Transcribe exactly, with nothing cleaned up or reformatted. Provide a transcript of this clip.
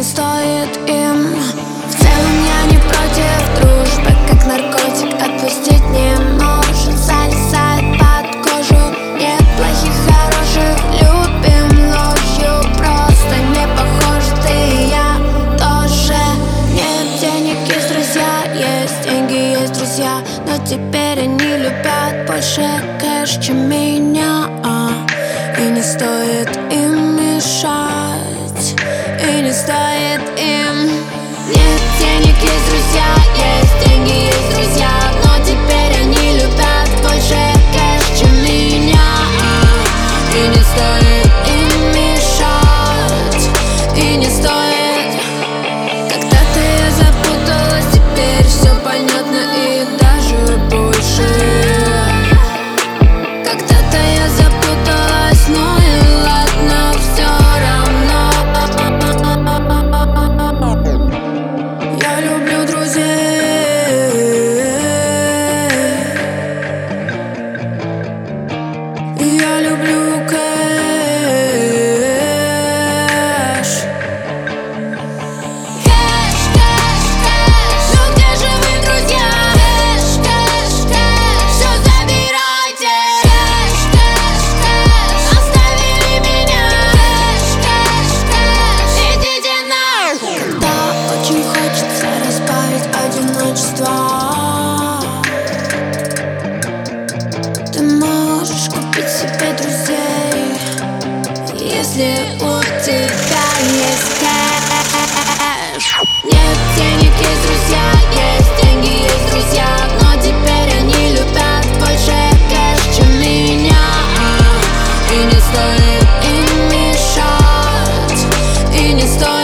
стоит им. В целом я не против дружбы, как наркотик, отпустить не может. Залезает под кожу, нет плохих, хороших, любим ложью. Просто не похожи ты и я тоже. Нет денег, есть друзья, есть деньги, есть друзья, но теперь они любят больше кэш, чем меня. И не стоит им мешать, и не стоит им. Нет денег, есть друзья, есть деньги, есть друзья, но теперь они любят больше кэш, чем меня. И не стоит им мешать, и не стоит. Когда-то я запуталась, теперь все понятно и даже больше. Когда-то я запуталась, но и ладно, все равно. Я люблю друзей, и я люблю кэш. Кэш, кэш, кэш, ну где же вы, друзья? Кэш, кэш, кэш, все забирайте. Кэш, кэш, кэш, оставили меня. Кэш, кэш, кэш, идите нахуй. Когда очень хочется разбавить одиночество, ты можешь купить себе друзей, если у тебя есть кэш. Нет денег, есть друзья, есть деньги, есть друзья, но теперь они любят больше кэш, чем меня. И не стоит им мешать, и не стоит.